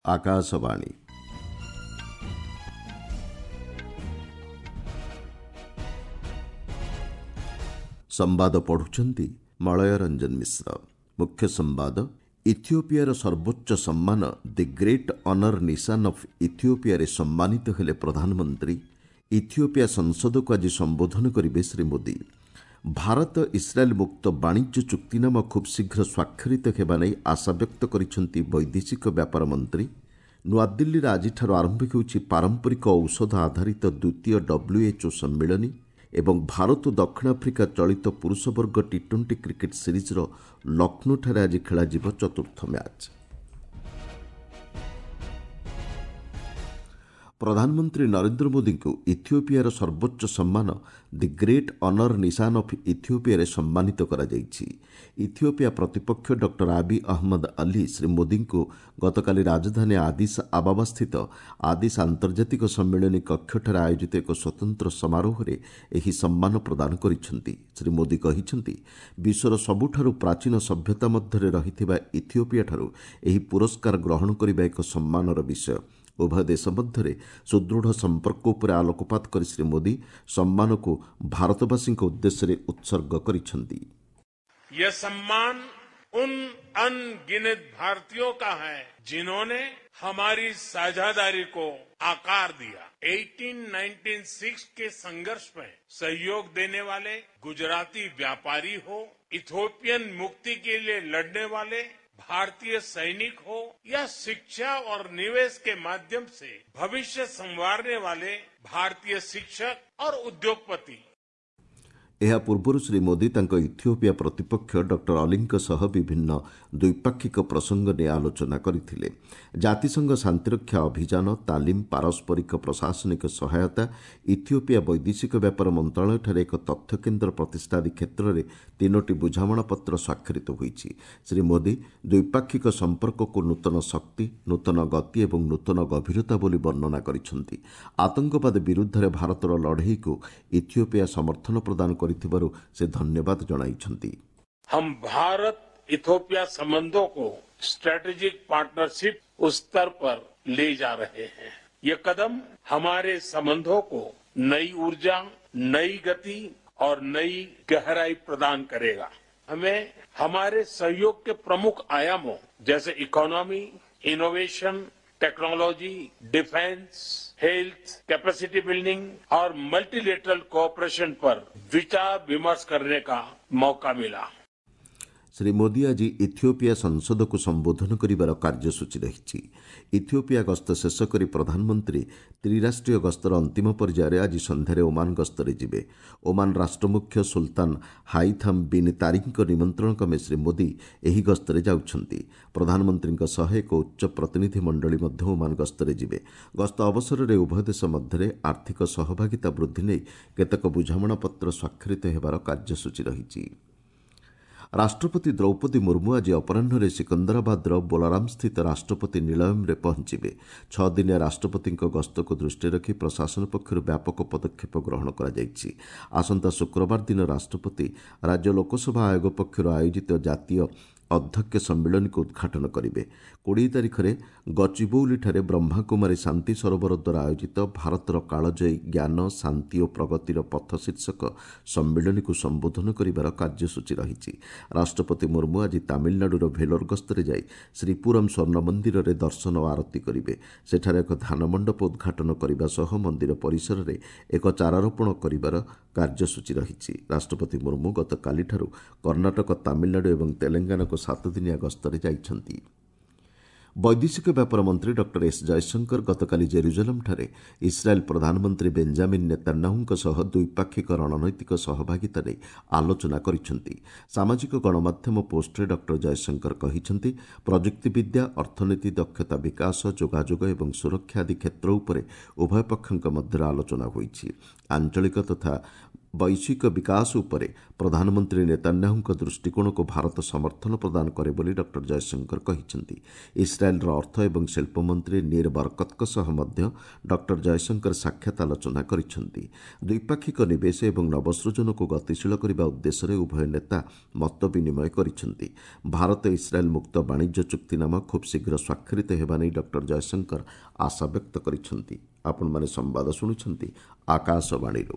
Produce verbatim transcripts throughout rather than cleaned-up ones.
आकाशवाणी संवाद पढ़ुछंती मलय रंजन मिश्र। मुख्य संवाद इथियोपियार सर्वोच्च सम्मान the great honour Nishan of Ethiopia रे सम्मानित हेले प्रधानमंत्री। इथियोपिया संसद को आज संबोधन करेंगे श्री मोदी। भारत इस्राएल मुक्त वाणिज्य चुक्तिनामा खूब शीघ्र स्वाक्षरित हेबा नै आशा व्यक्त करिसेंती वैदेशिक व्यापार मंत्री। नुआदिल्ली आज आरंभ होउछि पारंपरिक औषध आधारित द्वितीय डब्ल्यूएचओ सम्मेलन एवं भारत और दक्षिण आफ्रिका चलित पुरुष वर्ग टी ट्वेंटी क्रिकेट सीरीज लक्ष्नौठारे आज खेल चतुर्थ मैच। प्रधानमंत्री नरेंद्र मोदी को इथियोपियार सर्वोच्च सम्मान the great honour Nishan of Ethiopia रे सम्मानित करा जायछि। इथियोपिया प्रतिपक्ष डॉक्टर आबी अहमद अली श्री मोदी को गतकाली राजधानी आदिस आबाबा स्थित आदिस आंतर्जातिक सम्मेलन कक्षठारे आयोजित एक स्वतंत्र समारोह रे एही सम्मान प्रदान करिसेंती। श्री मोदी कहिसेंती विश्वर सबुठारु प्राचीन सभ्यता मध्यरे रहिथिबा इथियोपिया ठारु एही पुरस्कार ग्रहण करिबा एक सम्मानर विषय। उभय देश मध्य सुदृढ़ संपर्क उपर आलोकपात कर श्री मोदी सम्मान को भारतवासी उद्देश्य उत्सर्ग करिसेंती। यह सम्मान उन अनगिनत भारतीयों का है जिन्होंने हमारी साझेदारी को आकार दिया। अठारह सौ छियानवे के संघर्ष में सहयोग देने वाले गुजराती व्यापारी हो, इथियोपियन मुक्ति के लिए लड़ने वाले भारतीय सैनिक हो या शिक्षा और निवेश के माध्यम से भविष्य संवारने वाले भारतीय शिक्षक और उद्योगपति। एहा पूर्व श्री मोदी तांको इथियोपिया प्रतिपक्ष डॉक्टर अलींक सह विभिन्न द्विपाक्षिक प्रसंग ने आलोचना करथिले। जातिसंघ शांतिरक्षा अभियान, तालीम, पारस्परिक प्रशासनिक सहायता, इथियोपिया वैदेशिक व्यापार मंत्रालय ठारे एक तथ्य केन्द्र प्रतिष्ठा आदि क्षेत्र में तीनोटी बुझामणा पत्र स्वाक्षरित होईछि। श्री मोदी द्विपाक्षिक संपर्क को नूतन शक्ति, नूतन गति और नूतन गभीरता बोली वर्णना करिसेंती। आतंकवाद विरुद्ध भारतर लड़ई को इथियोपिया समर्थन प्रदान कर से धन्यवाद जणाइछंती। हम भारत इथियोपिया संबंधों को स्ट्रेटेजिक पार्टनरशिप उस स्तर पर ले जा रहे हैं। ये कदम हमारे संबंधों को नई ऊर्जा, नई गति और नई गहराई प्रदान करेगा। हमें हमारे सहयोग के प्रमुख आयामों जैसे economy, innovation, technology, defence, health, capacity building और मल्टीलेटरल कोऑपरेशन पर विचार विमर्श करने का मौका मिला। श्री मोदी आज इथियोपिया संसद को संबोधन करिबार कार्यसूची रही। इथियोपिया गस्त शेष करी प्रधानमंत्री त्रिराष्ट्रीय गस्तर अंतिम पर्यायर आज संध्यारे ओमान गस्तरे जिबे। ओमान राष्ट्रमुख्य सुल्तान हाइथम बिन तारिक निमंत्रण क्रमे श्री मोदी एही गस्तरे जाउछंती। प्रधानमंत्री सह एक उच्च प्रतिनिधि मंडली मध्य ओमान गस्तरे जिबे। गस्त अवसर में उभय देश मध्य आर्थिक सहभागिता वृद्धि नहीं केतक बुझामणा पत्र स्वाक्षरित हेबार कार्यसूची रही। राष्ट्रपति द्रौपदी मुर्मू आज अपराह सिकंदराबाद बोलाराम स्थित राष्ट्रपति निलयम रे पहुंचे। छह दिनिया राष्ट्रपति गस्त को दृष्टि रखी प्रशासन पक्षर व्यापक पदक्षेप ग्रहण कर आसंता शुक्रवार दिन राष्ट्रपति राज्य लोकसभा आयोग पक्षर आयोजित जातीय अध्यक्ष सम्मेलन को उद्घाटन करेंगे। कोड़े तारीख में गचिबौलीଠାରେ ब्रह्माकुमारी शांति सरोवर द्वारा आयोजित भारतर कालजयी ज्ञान, शांति और प्रगतिर पथ शीर्षक सम्मेलन को संबोधन करिबार कार्यसूची रही। राष्ट्रपति मुर्मू आज तामिलनाडुर भेलोर गस्तरे जाई श्रीपुरम स्वर्ण मंदिर में दर्शन और आरती करेंगे। सेठारे एक ध्यान मंडप उद्घाटन करने सह मंदिर परिसर में एक चारारोपण करिबार कार्यसूची रही। राष्ट्रपति मुर्मू गतकाली ठारू कर्णाटक, तामिलनाडु और तेलंगाना को सात दिनिया गस्तरे जाइछंती। वैदेशिक व्यापार मंत्री डॉक्टर एस जयशंकर गतकाली जेरुजलमଠାରେ इस्राएल प्रधानमंत्री बेंजामिन नेतान्याहुଙ୍କ सह द्विपाक्षिक रणनैतिक सहभागिता नेई आलोचना करिसेंती। सामाजिक गणमाध्यम पोस्टरे डॉक्टर जयशंकर कहिसेंती प्रजुक्तिविद्या, अर्थनीति, दक्षता विकास, जोगाजोग और सुरक्षा आदि क्षेत्र उपरे उभय पक्षों मध्य आलोचना होईछि। आंचलिक तथा ବୈଶ୍ୱିକ ବିକାଶ ଉପରେ ପ୍ରଧାନମନ୍ତ୍ରୀ ନେତାନ୍ୟାହୁଙ୍କ ଦୃଷ୍ଟିକୋଣକୁ ଭାରତ ସମର୍ଥନ ପ୍ରଦାନ କରେ ବୋଲି ଡକ୍ଟର ଜୟଶଙ୍କର କହିଛନ୍ତି। ଇସ୍ରାଏଲ୍ର ଅର୍ଥ ଏବଂ ଶିଳ୍ପ ମନ୍ତ୍ରୀ ନୀର ବରକତଙ୍କ ସହ ମଧ୍ୟ ଡକ୍ଟର ଜୟଶଙ୍କର ସାକ୍ଷାତ ଆଲୋଚନା କରିଛନ୍ତି। ଦ୍ୱିପାକ୍ଷିକ ନିବେଶ ଏବଂ ନବସୃଜନକୁ ଗତିଶୀଳ କରିବା ଉଦ୍ଦେଶ୍ୟରେ ଉଭୟ ନେତା ମତ ବିନିମୟ କରିଛନ୍ତି। ଭାରତ ଇସ୍ରାଏଲ୍ ମୁକ୍ତ ବାଣିଜ୍ୟ ଚୁକ୍ତିନାମା ଖୁବ୍ ଶୀଘ୍ର ସ୍ୱାକ୍ଷରିତ ହେବା ନେଇ ଡକ୍ଟର ଜୟଶଙ୍କର ଆଶା ବ୍ୟକ୍ତ କରିଛନ୍ତି। ଆପଣମାନେ ସମ୍ବାଦ ଶୁଣୁଛନ୍ତି ଆକାଶବାଣୀରୁ।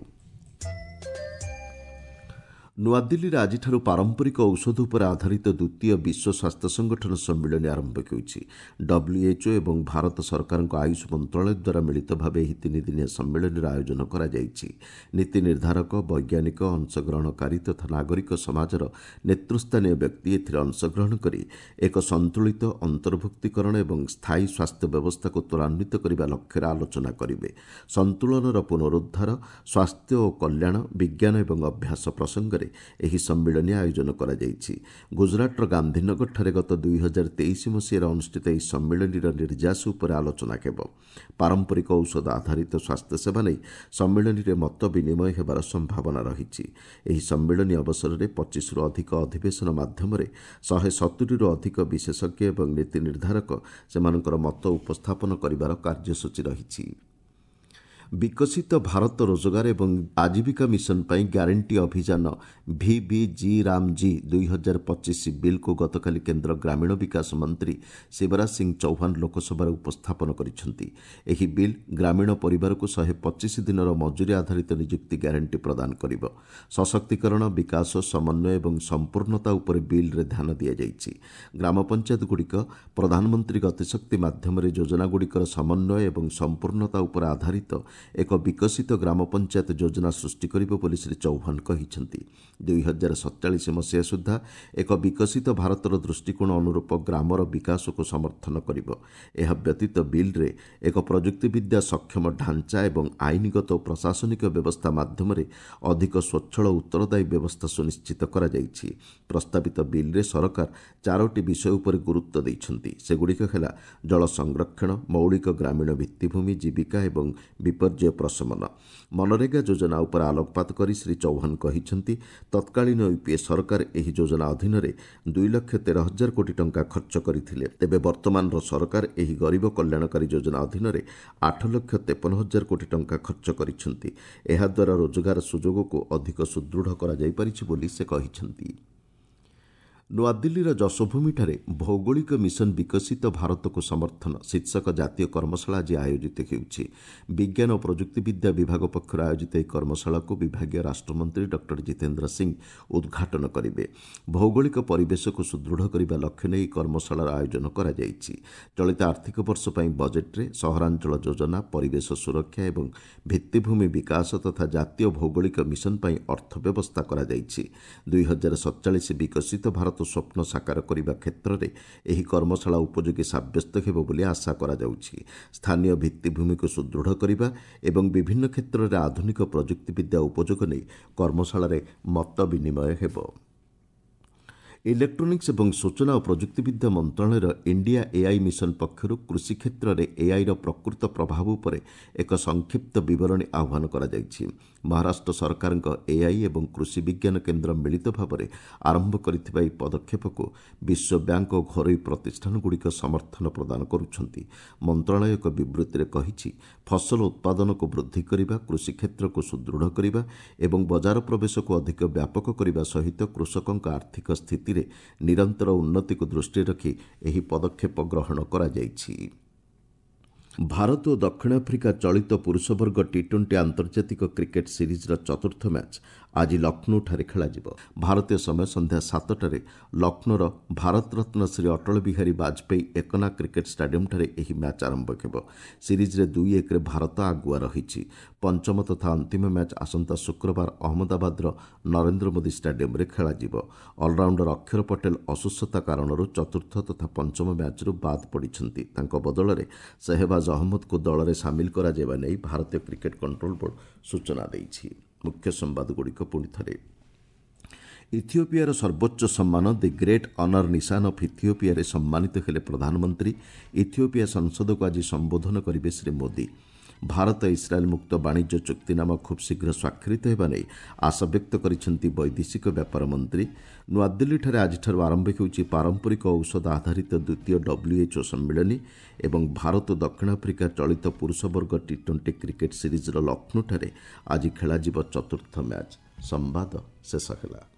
ନୂଆଦିଲ୍ଲୀରେ ଆଜିଠାରୁ ପାରମ୍ପରିକ ଔଷଧ ଉପରେ ଆଧାରିତ ଦ୍ୱିତୀୟ ବିଶ୍ୱ ସ୍ୱାସ୍ଥ୍ୟ ସଂଗଠନ ସମ୍ମିଳନୀ ଆରମ୍ଭ ହେଉଛି। ଡବ୍ଲ୍ୟୁଏଚ୍ଓ ଏବଂ ଭାରତ ସରକାରଙ୍କ ଆୟୁଷ ମନ୍ତ୍ରଣାଳୟ ଦ୍ୱାରା ମିଳିତ ଭାବେ ଏହି ତିନିଦିନିଆ ସମ୍ମିଳନୀର ଆୟୋଜନ କରାଯାଇଛି। ନୀତି ନିର୍ଦ୍ଧାରକ, ବୈଜ୍ଞାନିକ, ଅଂଶଗ୍ରହଣକାରୀ ତଥା ନାଗରିକ ସମାଜର ନେତୃସ୍ଥାନୀୟ ବ୍ୟକ୍ତି ଏଥିରେ ଅଂଶଗ୍ରହଣ କରି ଏକ ସନ୍ତୁଳିତ ଅନ୍ତର୍ଭୁକ୍ତିକରଣ ଏବଂ ସ୍ଥାୟୀ ସ୍ୱାସ୍ଥ୍ୟ ବ୍ୟବସ୍ଥାକୁ ତ୍ୱରାନ୍ୱିତ କରିବା ଲକ୍ଷ୍ୟରେ ଆଲୋଚନା କରିବେ। ସନ୍ତୁଳନର ପୁନରୁଦ୍ଧାର, ସ୍ୱାସ୍ଥ୍ୟ ଓ କଲ୍ୟାଣ, ବିଜ୍ଞାନ ଏବଂ ଅଭ୍ୟାସ ପ୍ରସଙ୍ଗରେ ଏହି ସମ୍ମିଳନୀ ଆୟୋଜନ କରାଯାଇଛି। ଗୁଜରାଟର ଗାନ୍ଧୀନଗରଠାରେ ଗତ ଦୁଇ ହଜାର ତେଇଶ ମସିହାରେ ଅନୁଷ୍ଠିତ ଏହି ସମ୍ମିଳନୀର ନିର୍ଯାସ ଉପରେ ଆଲୋଚନା ହେବ। ପାରମ୍ପରିକ ଔଷଧ ଆଧାରିତ ସ୍ୱାସ୍ଥ୍ୟସେବା ନେଇ ସମ୍ମିଳନୀରେ ମତ ବିନିମୟ ହେବାର ସମ୍ଭାବନା ରହିଛି। ଏହି ସମ୍ମିଳନୀ ଅବସରରେ ପଚିଶରୁ ଅଧିକ ଅଧିବେଶନ ମାଧ୍ୟମରେ ଶହେ ସତୁରିରୁ ଅଧିକ ବିଶେଷଜ୍ଞ ଏବଂ ନୀତି ନିର୍ଦ୍ଧାରକ ସେମାନଙ୍କର ମତ ଉପସ୍ଥାପନ କରିବାର କାର୍ଯ୍ୟସୂଚୀ ରହିଛି। ବିକଶିତ ଭାରତ ରୋଜଗାର ଏବଂ ଆଜୀବିକା ମିଶନ ପାଇଁ ଗ୍ୟାରେଣ୍ଟି ଅଭିଯାନ ଭିବିଜି-ରାମଜି ଦୁଇ ହଜାର ପଚିଶ ବିଲ୍କୁ ଗତକାଲି କେନ୍ଦ୍ର ଗ୍ରାମୀଣ ବିକାଶ ମନ୍ତ୍ରୀ ଶିବରାଜ ସିଂ ଚୌହାନ ଲୋକସଭାରେ ଉପସ୍ଥାପନ କରିଛନ୍ତି। ଏହି ବିଲ୍ ଗ୍ରାମୀଣ ପରିବାରକୁ ଶହେ ପଚିଶ ଦିନର ମଜୁରୀ ଆଧାରିତ ନିଯୁକ୍ତି ଗ୍ୟାରେଣ୍ଟି ପ୍ରଦାନ କରିବ। ସଶକ୍ତିକରଣ, ବିକାଶ, ସମନ୍ୱୟ ଏବଂ ସମ୍ପୂର୍ଣ୍ଣତା ଉପରେ ବିଲ୍ରେ ଧ୍ୟାନ ଦିଆଯାଇଛି। ଗ୍ରାମପଞ୍ଚାୟତଗୁଡ଼ିକ ପ୍ରଧାନମନ୍ତ୍ରୀ ଗତିଶକ୍ତି ମାଧ୍ୟମରେ ଯୋଜନାଗୁଡ଼ିକର ସମନ୍ୱୟ ଏବଂ ସମ୍ପୂର୍ଣ୍ଣତା ଉପରେ ଆଧାରିତ ଏକ ବିକଶିତ ଗ୍ରାମ ପଞ୍ଚାୟତ ଯୋଜନା ସୃଷ୍ଟି କରିବ ବୋଲି ଶ୍ରୀ ଚୌହାନ କହିଛନ୍ତି। ଦୁଇ ହଜାର ସତଚାଳିଶ ମସିହା ସୁଦ୍ଧା ଏକ ବିକଶିତ ଭାରତର ଦୃଷ୍ଟିକୋଣ ଅନୁରୂପ ଗ୍ରାମର ବିକାଶକୁ ସମର୍ଥନ କରିବ। ଏହା ବ୍ୟତୀତ ବିଲ୍ରେ ଏକ ପ୍ରଯୁକ୍ତିବିଦ୍ୟା ସକ୍ଷମ ଢାଞ୍ଚା ଏବଂ ଆଇନଗତ ଓ ପ୍ରଶାସନିକ ବ୍ୟବସ୍ଥା ମାଧ୍ୟମରେ ଅଧିକ ସ୍ୱଚ୍ଛଳ ଉତ୍ତରଦାୟୀ ବ୍ୟବସ୍ଥା ସୁନିଶ୍ଚିତ କରାଯାଇଛି। ପ୍ରସ୍ତାବିତ ବିଲ୍ରେ ସରକାର ଚାରୋଟି ବିଷୟ ଉପରେ ଗୁରୁତ୍ୱ ଦେଇଛନ୍ତି। ସେଗୁଡ଼ିକ ହେଲା ଜଳ ସଂରକ୍ଷଣ, ମୌଳିକ ଗ୍ରାମୀଣ ଭିତ୍ତିଭୂମି, ଜୀବିକା ଏବଂ ବିପର୍ଯ୍ୟୟ ପ୍ରଶମନ। ମନରେଗା ଯୋଜନା ଉପରେ ଆଲୋକପାତ କରି ଶ୍ରୀ ଚୌହାନ କହିଛନ୍ତି, ତତ୍କାଳୀନ ୟୁପିଏ ସରକାର ଏହି ଯୋଜନା ଅଧୀନରେ ଦୁଇ ଲକ୍ଷ ତେର ହଜାର କୋଟି ଟଙ୍କା ଖର୍ଚ୍ଚ କରିଥିଲେ। ତେବେ ବର୍ତ୍ତମାନର ସରକାର ଏହି ଗରିବ କଲ୍ୟାଣକାରୀ ଯୋଜନା ଅଧୀନରେ ଆଠ ଲକ୍ଷ ତେପନ ହଜାର କୋଟି ଟଙ୍କା ଖର୍ଚ୍ଚ କରିଛନ୍ତି। ଏହାଦ୍ୱାରା ରୋଜଗାର ସୁଯୋଗକୁ ଅଧିକ ସୁଦୃଢ଼ କରାଯାଇପାରିଛି ବୋଲି ସେ କହିଛନ୍ତି। ନୂଆଦିଲ୍ଲୀର ଯଶୋଭୂମିଠାରେ ଭୌଗୋଳିକ ମିଶନ ବିକଶିତ ଭାରତକୁ ସମର୍ଥନ ଶୀର୍ଷକ ଜାତୀୟ କର୍ମଶାଳା ଆଜି ଆୟୋଜିତ ହେଉଛି। ବିଜ୍ଞାନ ଓ ପ୍ରଯୁକ୍ତିବିଦ୍ୟା ବିଭାଗ ପକ୍ଷରୁ ଆୟୋଜିତ ଏହି କର୍ମଶାଳାକୁ ବିଭାଗୀୟ ରାଷ୍ଟ୍ରମନ୍ତ୍ରୀ ଡକ୍ଟର ଜିତେନ୍ଦ୍ର ସିଂ ଉଦ୍ଘାଟନ କରିବେ। ଭୌଗୋଳିକ ପରିବେଶକୁ ସୁଦୃଢ଼ କରିବା ଲକ୍ଷ୍ୟ ନେଇ କର୍ମଶାଳାର ଆୟୋଜନ କରାଯାଇଛି। ଚଳିତ ଆର୍ଥିକ ବର୍ଷ ପାଇଁ ବଜେଟ୍ରେ ସହରାଞ୍ଚଳ ଯୋଜନା, ପରିବେଶ ସୁରକ୍ଷା ଏବଂ ଭିତ୍ତିଭୂମି ବିକାଶ ତଥା ଜାତୀୟ ଭୌଗୋଳିକ ମିଶନ ପାଇଁ ଅର୍ଥ ବ୍ୟବସ୍ଥା କରାଯାଇଛି। ଦୁଇ ହଜାର ସତଚାଳିଶ ବିକଶିତ ଭାରତ ସ୍ୱପ୍ନ ସାକାର କରିବା କ୍ଷେତ୍ରରେ ଏହି କର୍ମଶାଳା ଉପଯୋଗୀ ସାବ୍ୟସ୍ତ ହେବ ବୋଲି ଆଶା କରାଯାଉଛି। ସ୍ଥାନୀୟ ଭିତ୍ତିଭୂମିକୁ ସୁଦୃଢ଼ କରିବା ଏବଂ ବିଭିନ୍ନ କ୍ଷେତ୍ରରେ ଆଧୁନିକ ପ୍ରଯୁକ୍ତିବିଦ୍ୟା ଉପଯୋଗ ନେଇ କର୍ମଶାଳାରେ ମତ ବିନିମୟ ହେବ। ଇଲେକ୍ଟ୍ରୋନିକ୍ସ ଏବଂ ସୂଚନା ଓ ପ୍ରଯୁକ୍ତିବିଦ୍ୟା ମନ୍ତ୍ରଣାଳୟର ଇଣ୍ଡିଆ ଏଆଇ ମିଶନ ପକ୍ଷରୁ କୃଷି କ୍ଷେତ୍ରରେ ଏଆଇର ପ୍ରକୃତ ପ୍ରଭାବ ଉପରେ ଏକ ସଂକ୍ଷିପ୍ତ ବିବରଣୀ ଆହ୍ୱାନ କରାଯାଇଛି। ମହାରାଷ୍ଟ୍ର ସରକାରଙ୍କ ଏଆଇ ଏବଂ କୃଷି ବିଜ୍ଞାନ କେନ୍ଦ୍ର ମିଳିତ ଭାବରେ ଆରମ୍ଭ କରିଥିବା ଏହି ପଦକ୍ଷେପକୁ ବିଶ୍ୱ ବ୍ୟାଙ୍କ ଓ ଘରୋଇ ପ୍ରତିଷ୍ଠାନଗୁଡ଼ିକ ସମର୍ଥନ ପ୍ରଦାନ କରୁଛନ୍ତି। ମନ୍ତ୍ରଣାଳୟ ଏକ ବିବୃତ୍ତିରେ କହିଛି, ଫସଲ ଉତ୍ପାଦନକୁ ବୃଦ୍ଧି କରିବା, କୃଷି କ୍ଷେତ୍ରକୁ ସୁଦୃଢ଼ କରିବା ଏବଂ ବଜାର ପ୍ରବେଶକୁ ଅଧିକ ବ୍ୟାପକ କରିବା ସହିତ କୃଷକଙ୍କ ଆର୍ଥିକ ସ୍ଥିତିରେ ନିରନ୍ତର ଉନ୍ନତିକୁ ଦୃଷ୍ଟିରେ ରଖି ଏହି ପଦକ୍ଷେପ ଗ୍ରହଣ କରାଯାଇଛି। ଭାରତ ଓ ଦକ୍ଷିଣ ଆଫ୍ରିକା ଚଳିତ ପୁରୁଷ ବର୍ଗ ଟି ଟ୍ୱେଣ୍ଟି ଆନ୍ତର୍ଜାତିକ କ୍ରିକେଟ୍ ସିରିଜ୍ର ଚତୁର୍ଥ ମ୍ୟାଚ୍ ଆଜି ଲକ୍ଷ୍ନୌଠାରେ ଖେଳାଯିବ। ଭାରତୀୟ ସମୟ ସନ୍ଧ୍ୟା ସାତଟାରେ ଲକ୍ଷ୍ନୌର ଭାରତରତ୍ନ ଶ୍ରୀ ଅଟଳ ବିହାରୀ ବାଜପେୟୀ ଏକନା କ୍ରିକେଟ୍ ଷ୍ଟାଡିୟମ୍ଠାରେ ଏହି ମ୍ୟାଚ୍ ଆରମ୍ଭ ହେବ। ସିରିଜ୍ରେ ଦୁଇ ଏକରେ ଭାରତ ଆଗୁଆ ରହିଛି। ପଞ୍ଚମ ତଥା ଅନ୍ତିମ ମ୍ୟାଚ୍ ଆସନ୍ତା ଶୁକ୍ରବାର ଅହମ୍ମଦାବାଦର ନରେନ୍ଦ୍ର ମୋଦି ଷ୍ଟାଡିୟମ୍ରେ ଖେଳାଯିବ। ଅଲରାଉଣ୍ଡର ଅକ୍ଷର ପଟେଲ ଅସୁସ୍ଥତା କାରଣରୁ ଚତୁର୍ଥ ତଥା ପଞ୍ଚମ ମ୍ୟାଚ୍ରୁ ବାଦ୍ ପଡ଼ିଛନ୍ତି। ତାଙ୍କ ବଦଳରେ ସେହବାଜ ଅହମ୍ମଦଙ୍କୁ ଦଳରେ ସାମିଲ କରାଯିବା ନେଇ ଭାରତୀୟ କ୍ରିକେଟ୍ କଣ୍ଟ୍ରୋଲ ବୋର୍ଡ ସୂଚନା ଦେଇଛି। ମୁଖ୍ୟ ସମ୍ବାଦଗୁଡ଼ିକ ପୁଣି ଥରେ। ଇଥିଓପିଆର ସର୍ବୋଚ୍ଚ ସମ୍ମାନ the great honour Nishan of ଇଥିଓପିଆରେ ସମ୍ମାନିତ ହେଲେ ପ୍ରଧାନମନ୍ତ୍ରୀ। ଇଥିଓପିଆ ସଂସଦକୁ ଆଜି ସମ୍ବୋଧନ କରିବେ ଶ୍ରୀ ମୋଦି। ଭାରତ ଇସ୍ରାଏଲ୍ ମୁକ୍ତ ବାଣିଜ୍ୟ ଚୁକ୍ତିନାମା ଖୁବ୍ ଶୀଘ୍ର ସ୍ୱାକ୍ଷରିତ ହେବା ନେଇ ଆଶା ବ୍ୟକ୍ତ କରିଛନ୍ତି ବୈଦେଶିକ ବ୍ୟାପାର ମନ୍ତ୍ରୀ। ନୂଆଦିଲ୍ଲୀଠାରେ ଆଜିଠାରୁ ଆରମ୍ଭ ହେଉଛି ପାରମ୍ପରିକ ଔଷଧ ଆଧାରିତ ଦ୍ୱିତୀୟ ଡବ୍ଲ୍ୟୁଏଚ୍ଓ ସମ୍ମିଳନୀ ଏବଂ ଭାରତ ଓ ଦକ୍ଷିଣ ଆଫ୍ରିକା ଚଳିତ ପୁରୁଷ ବର୍ଗ ଟି ଟ୍ୱେଣ୍ଟି କ୍ରିକେଟ୍ ସିରିଜ୍ର ଲକ୍ଷ୍ନୌଠାରେ ଆଜି ଖେଳାଯିବ ଚତୁର୍ଥ ମ୍ୟାଚ୍। ସମ୍ବାଦ ଶେଷ ହେଲା।